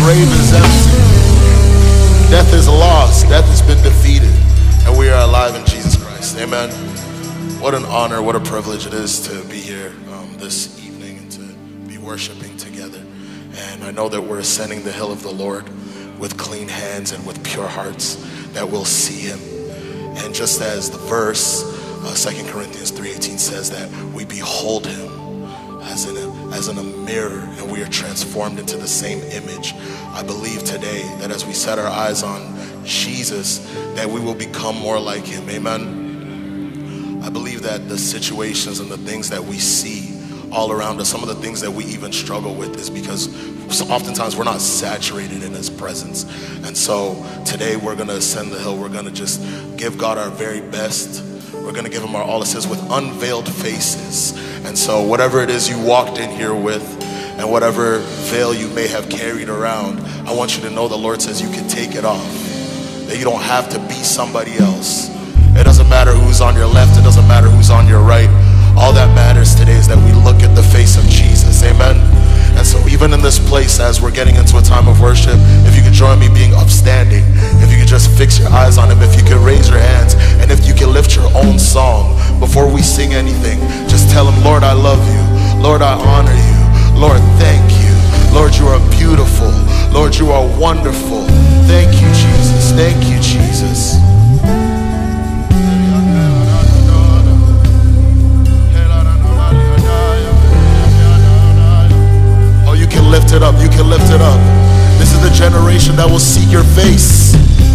grave is empty. Death is lost. Death has been defeated. And we are alive in Jesus Christ. Amen. What an honor, what a privilege it is to be here this evening and to be worshiping together. And I know that we're ascending the hill of the Lord with clean hands and with pure hearts, that we'll see him. And just as the verse, 2 Corinthians 3:18 says that we behold him as in a mirror, and we are transformed into the same image. I believe today that as we set our eyes on Jesus, that we will become more like him. Amen. I believe that the situations and the things that we see all around us, some of the things that we even struggle with, is because oftentimes we're not saturated in his presence. And so today we're going to ascend the hill. We're going to just give God our very best. We're going to give him our all. It says with unveiled faces. And so whatever it is you walked in here with, and whatever veil you may have carried around, I want you to know the Lord says you can take it off. That you don't have to be somebody else. It doesn't matter who's on your left. It doesn't matter who's on your right. All that matters today is that we look at the face of Jesus. Amen. And so even in this place, as we're getting into a time of worship, if you could join me being upstanding, if you could just fix your eyes on him, if you could raise your hands, and if you can lift your own song before we sing anything, just tell him, Lord, I love you. Lord, I honor you. Lord, thank you. Lord, you are beautiful. Lord, you are wonderful. Thank you, Jesus. Thank you, Jesus. Oh, you can lift it up. You can lift it up. This is the generation that will seek your face.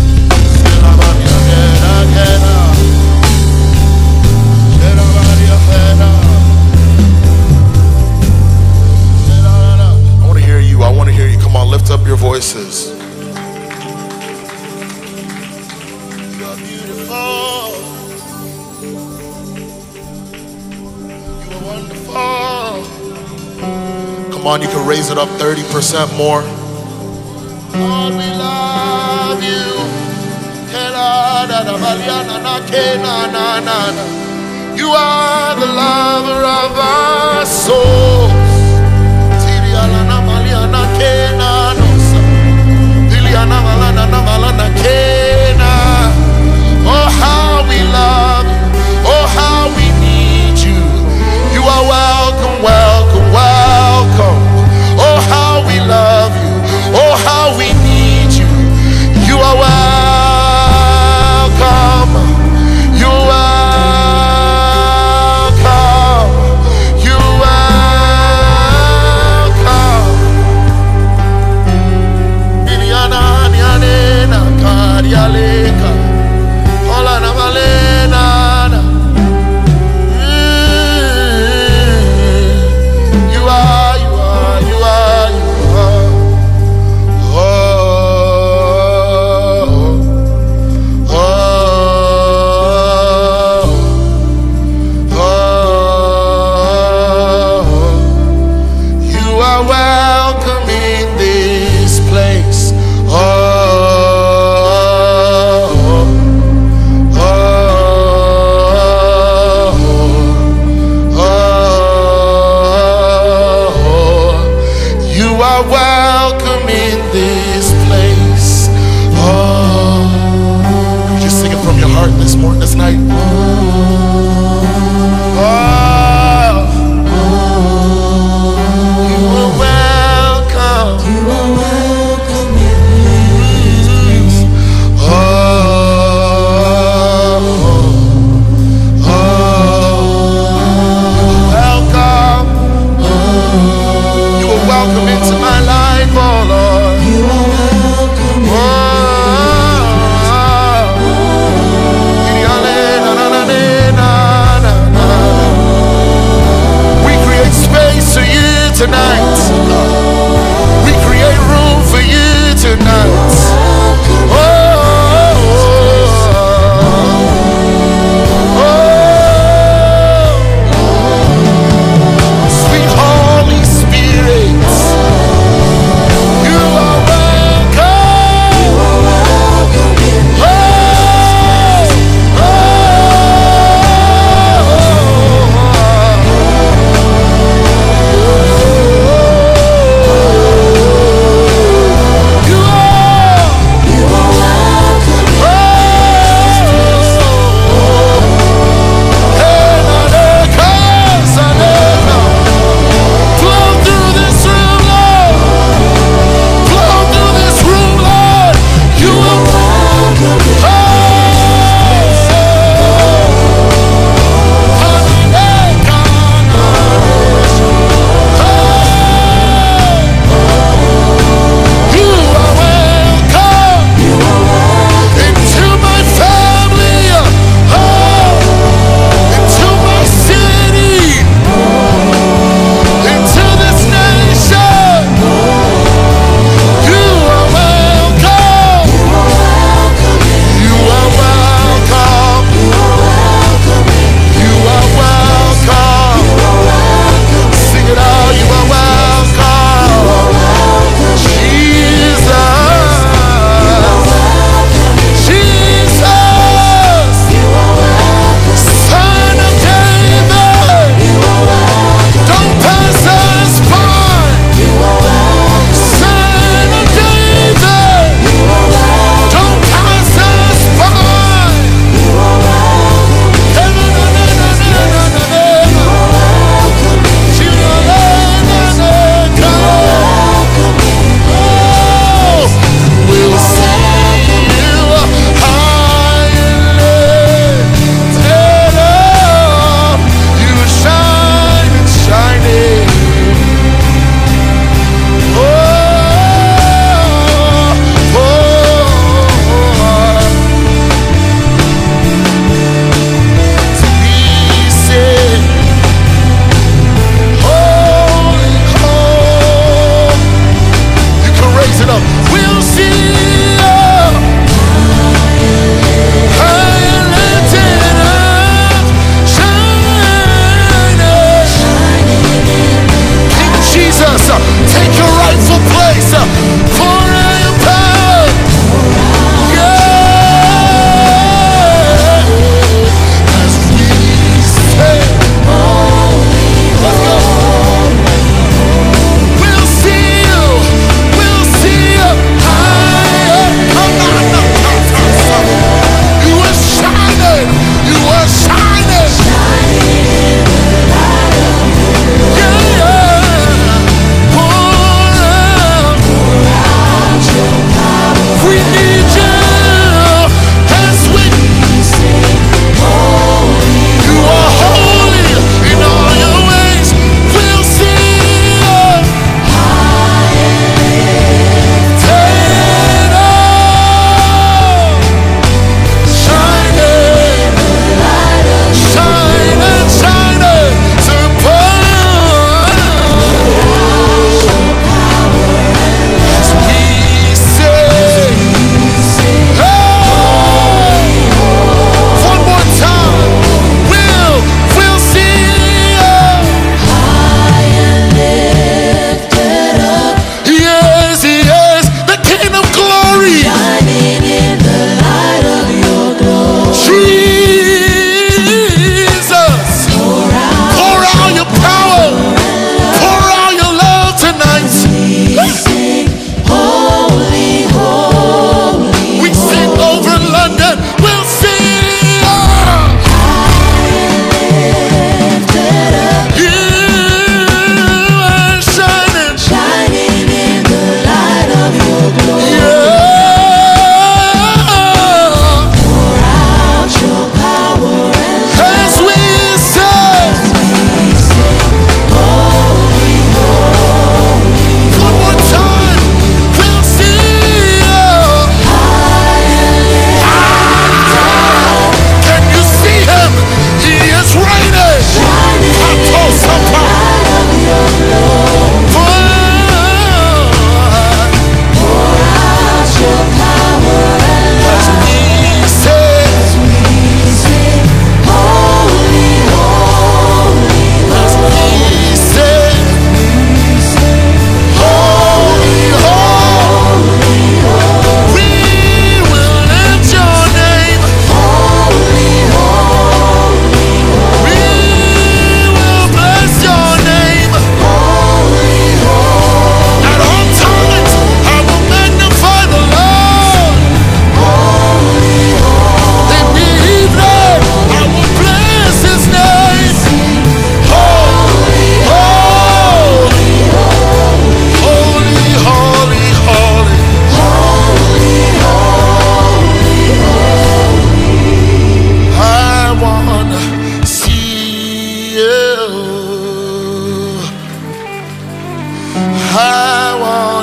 I want to hear you. Come on, lift up your voices. You are beautiful. You are wonderful. Come on, you can raise it up 30% more. Lord, we love you. You are the lover of our souls. Oh, how we love you. Oh, how we need you. You are welcome, welcome, welcome. Oh, how we love you. Oh, how we need you. You are welcome. You are welcome. You are Yaleka, Ola na malena. You are, you are, you are, you are. Oh, oh, oh, oh. You are welcome in this place. Oh. Welcome in this place. Oh, you just sing it from your heart this morning, this night. Oh, you are welcome. You are welcome in this place. Oh, welcome. You are welcome into my life, oh Lord. You are welcome. Oh,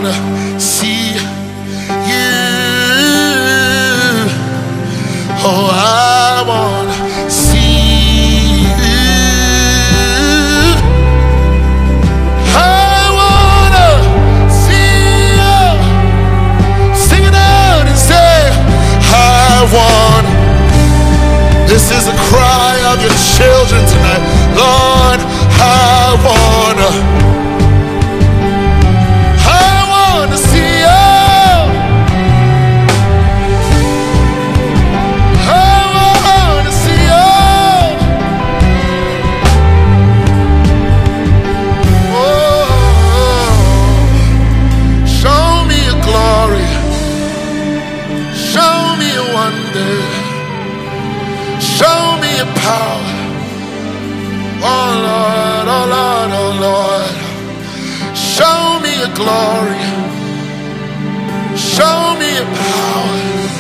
wanna see you. Oh, I wanna see you. I wanna see you. Sing it out and say, I want. This is a cry of your children tonight. Lord, I wanna see you. I wanna see you. Oh, show me your glory. Show me your wonder. Show me your power. Oh Lord, oh Lord, oh Lord. Show me your glory. Show me your power.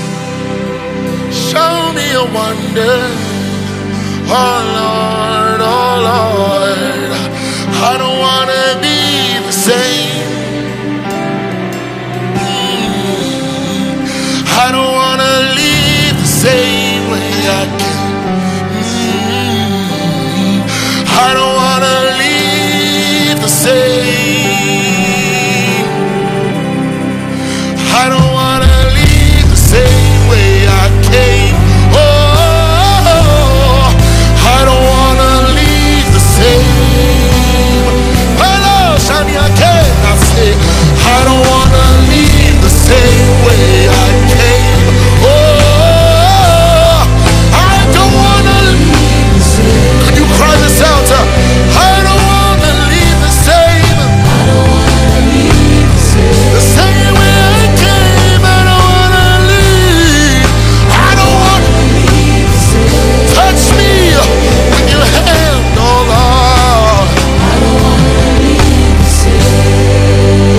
Show me your wonder. Oh Lord, oh Lord. I don't want to be the same. I don't want to leave the same way I came. I don't want to leave the same. I don't want to leave the same way I came. Oh, I don't want to leave the same. Hello, Shani, I say, I don't want to leave the same way I came. Oh, I don't want to leave the same. Can you cry this out? I don't want to leave the same. I don't want to leave the same. The same way I came. I don't want to leave. I don't want to leave the same. Touch me with your hand, oh Lord. I don't want to leave the same.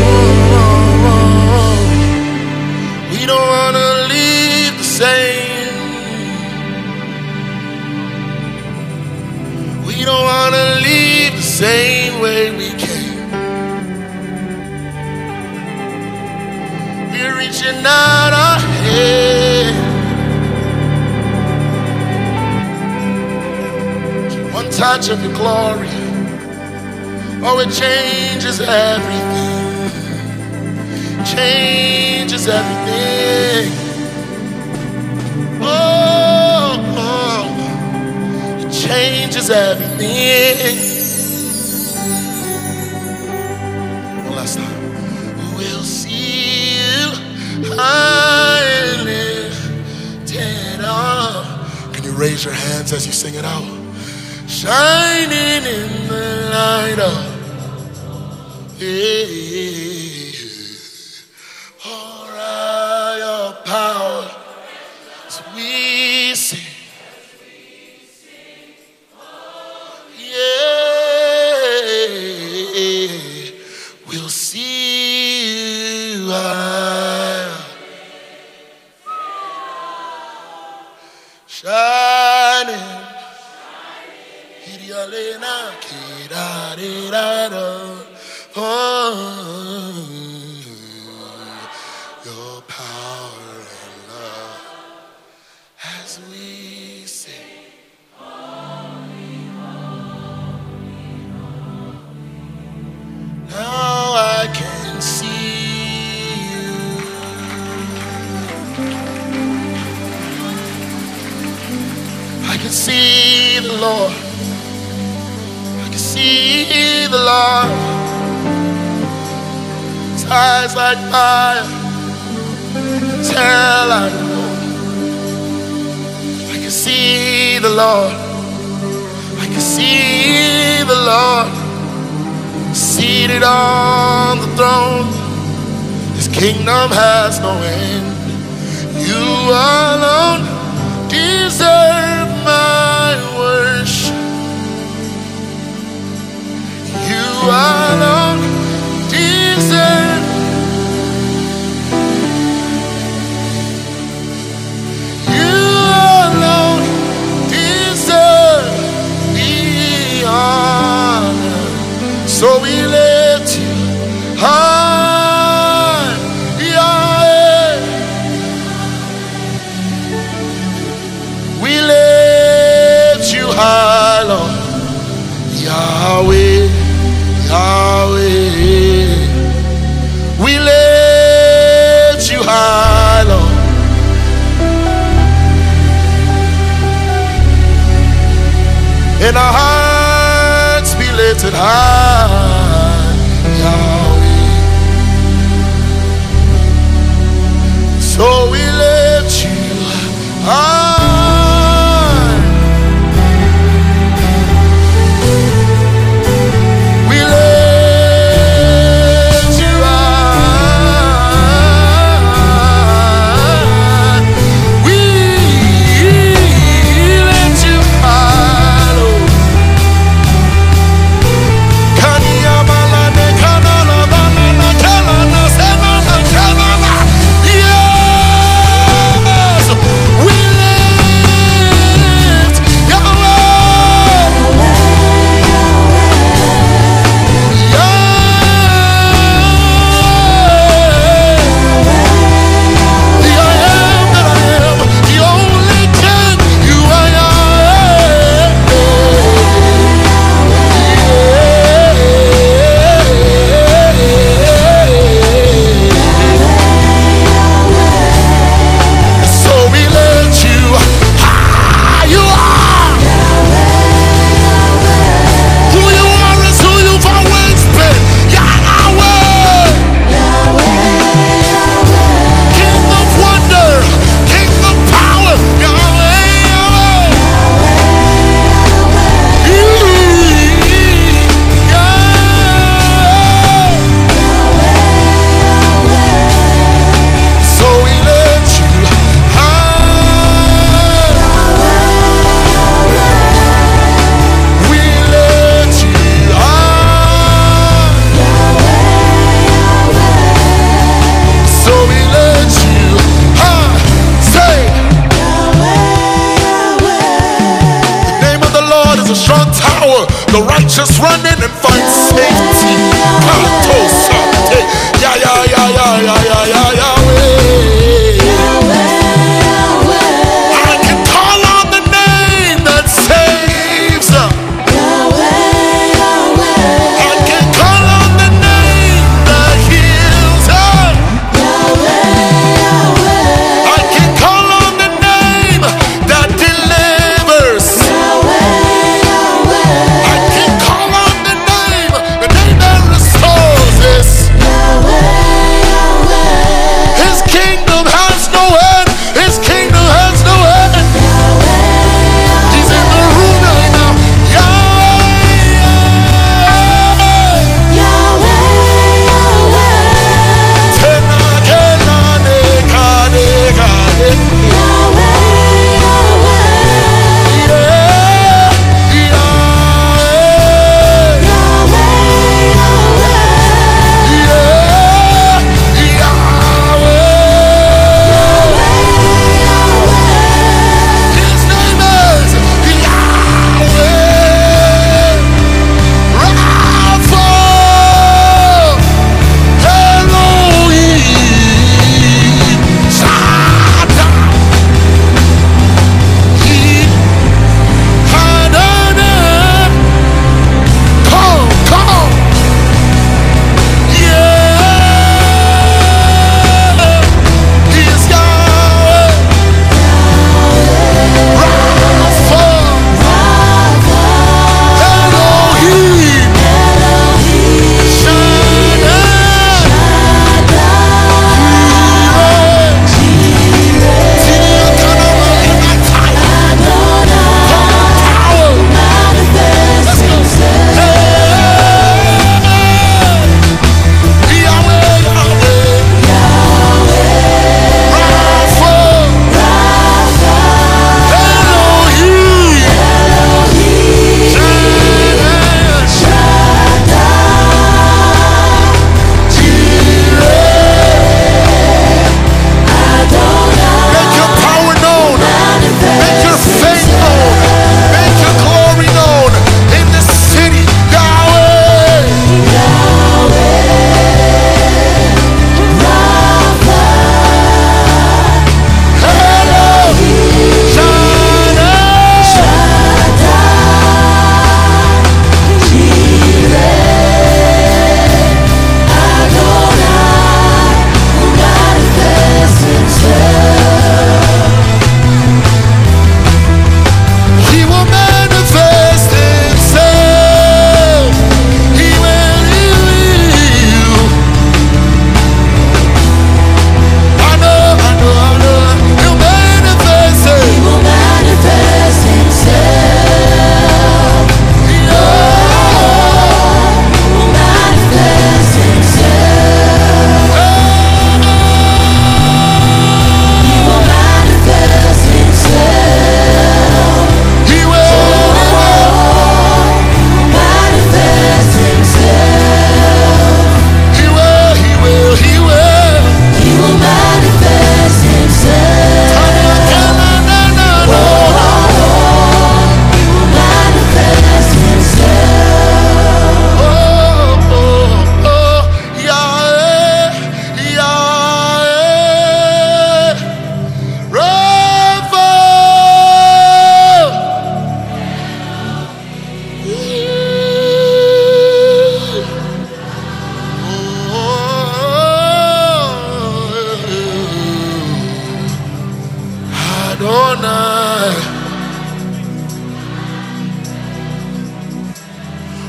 Oh, we don't want to leave the same. We don't want to leave the same way we came. We're reaching out our hand. One touch of your glory, oh, it changes everything. Changes everything. Oh, it changes everything. One last time. We'll see you high and lifted up. Can you raise your hands as you sing it out? Shining in the light of pour out your power as we sing. Yeah, we'll see you high, shining. Your power and love as we sing. Now I can see you. I can see the Lord. See the Lord. His eyes like fire. Tell I know. I can see the Lord. I can see the Lord seated on the throne. His kingdom has no end. You alone deserve my worship. You alone deserve. You alone deserve the honor. So we lift you high.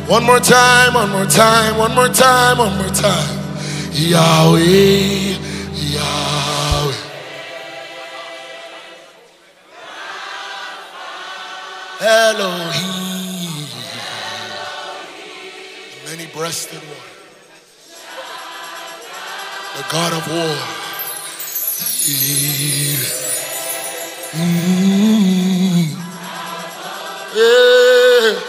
One more time, one more time, one more time, one more time. Yahweh, Yahweh. Elohim, the many-breasted one, the God of war. Yeah.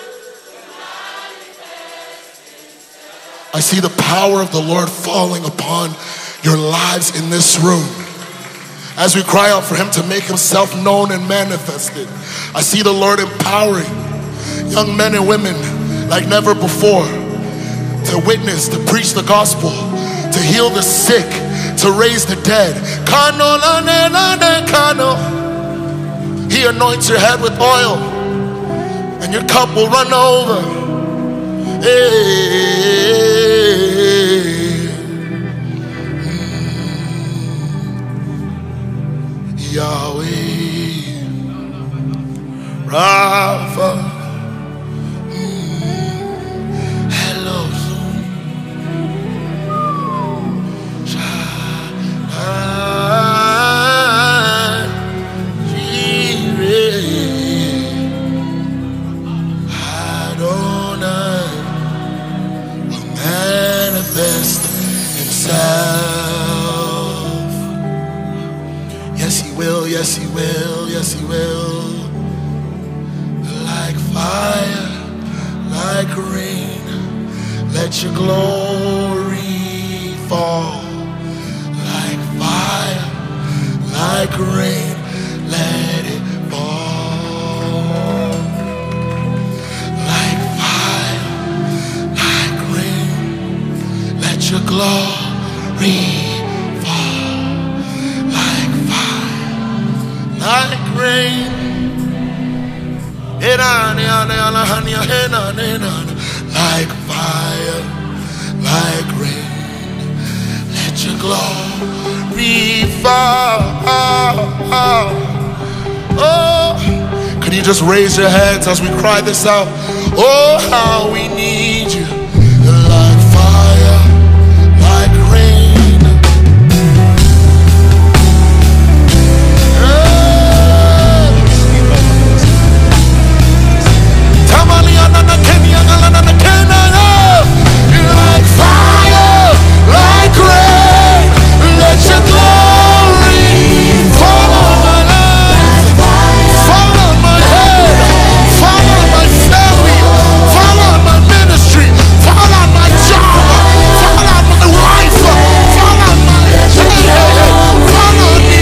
I see the power of the Lord falling upon your lives in this room. As we cry out for him to make himself known and manifested, I see the Lord empowering young men and women like never before to witness, to preach the gospel, to heal the sick, to raise the dead. He anoints your head with oil and your cup will run over. Yahweh, Rapha, Elohim, Shaddai, Jireh, Adonai will manifest himself. Yes, he will, yes, he will, yes, he will. Like fire, like rain, let your glory fall. Like fire, like rain, let it fall. Like fire, like rain, let your glory like rain, like fire, like rain, let your glory fall. Oh, can you just raise your hands as we cry this out? Oh, how we need you, like fire, like rain. Like fire, like rain, let your glory fall on my life, fall on my head, fall on my family, fall on my ministry, fall on my job, fall on my wife, fall on my fall on me.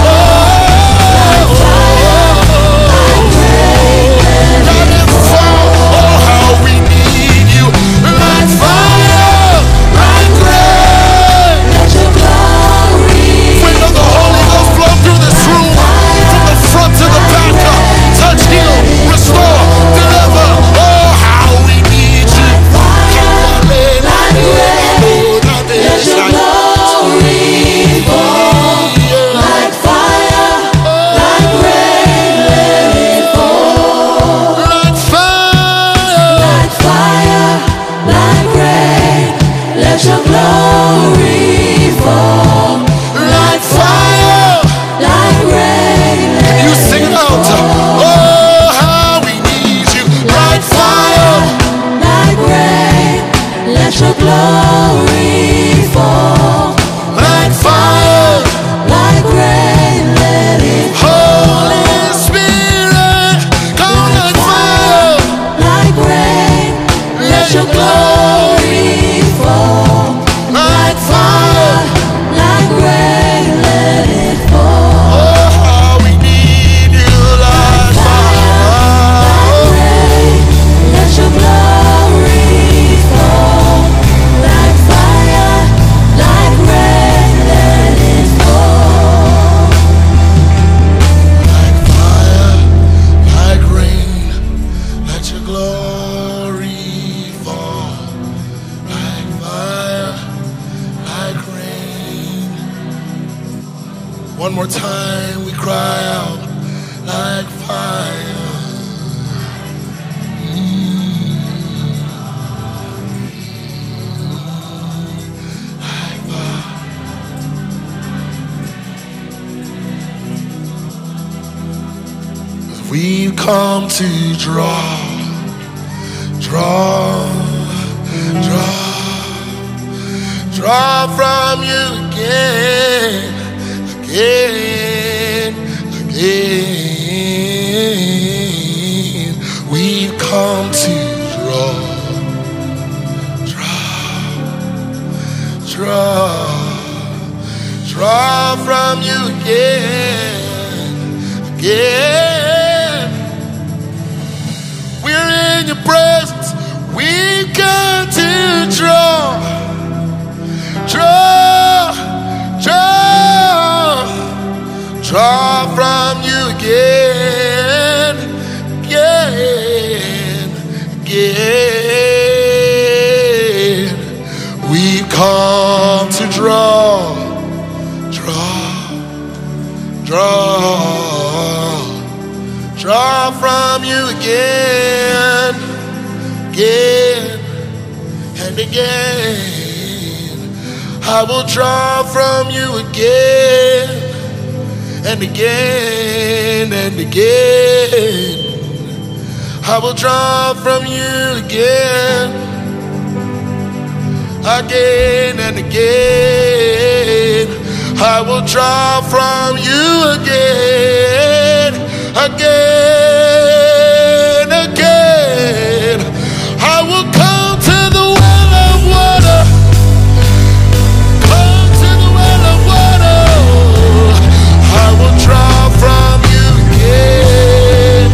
Let it fall. Oh, how we need you. Like fire, like rain, let your glory. Wind of the Holy Ghost flow through this room, from the front to the back. Touch, heal, restore, deliver. Oh, how we need you. Like rain, let your glory fall. Like fire, like rain, let it fall. Like fire, like fire, like rain, let your glory fall. Like fire, like rain, can you sing it out? Oh, how we need you. Like fire, like rain, let your glory fall. Like fire, like rain, let it fall. Holy Spirit, come like fire, like rain, let your glory fall. Like fire, like rain, let it fall. Oh, how we need you. Like fire, like rain, let your glory fall. Like fire, like rain, let it fall. Like fire, like rain, let your glory fall. Like fire, like rain. One more time we cry out, like fire. we've come to draw, draw, draw, draw from you again, again, again. We've come to draw, draw, draw from you again, again. We're in your presence. We've come to draw, draw, draw, draw from you again, again, again. We've come to draw, draw, draw, draw from you again, again, and again. I will draw from you again, and again, and again. I will draw from you again, again and again. I will draw from you again, again, again. I will come to the well of water, come to the well of water. I will draw from you again,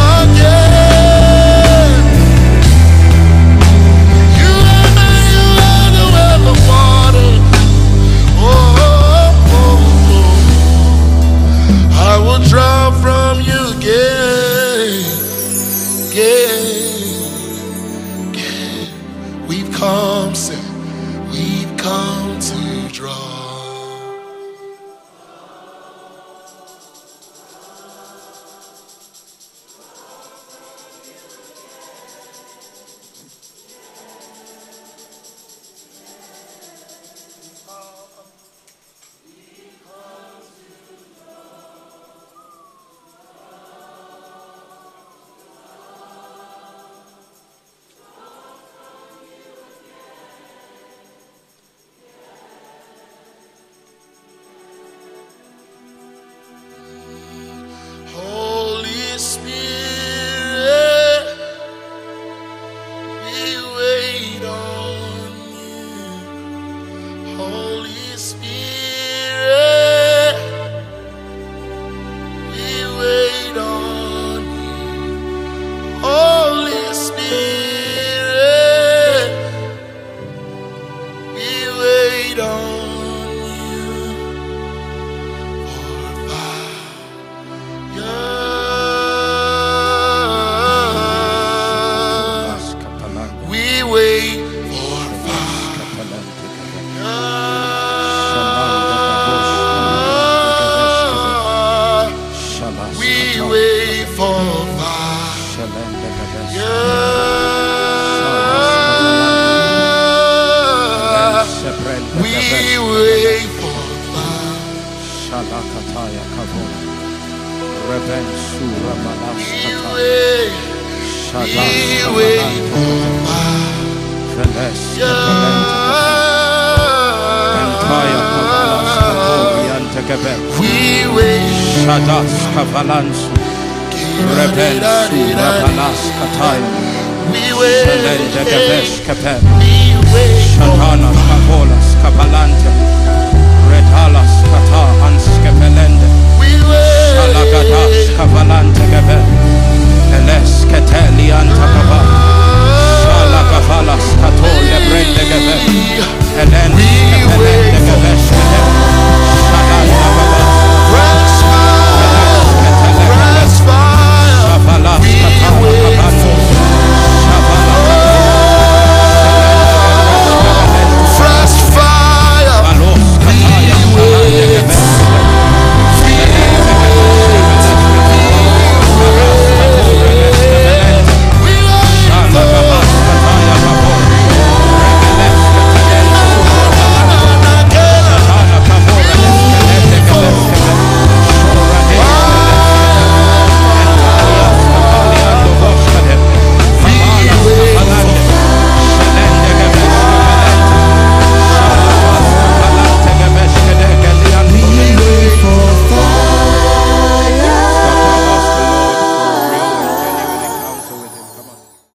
again. You are the well of water. I will draw from you again, again, again. We've come, sir. We've come to draw. Holy Spirit, we wait on you. Holy Spirit, we wait on you. Holy Spirit, we wait on you for fire. We wait for fire. We wait for fire. We wait for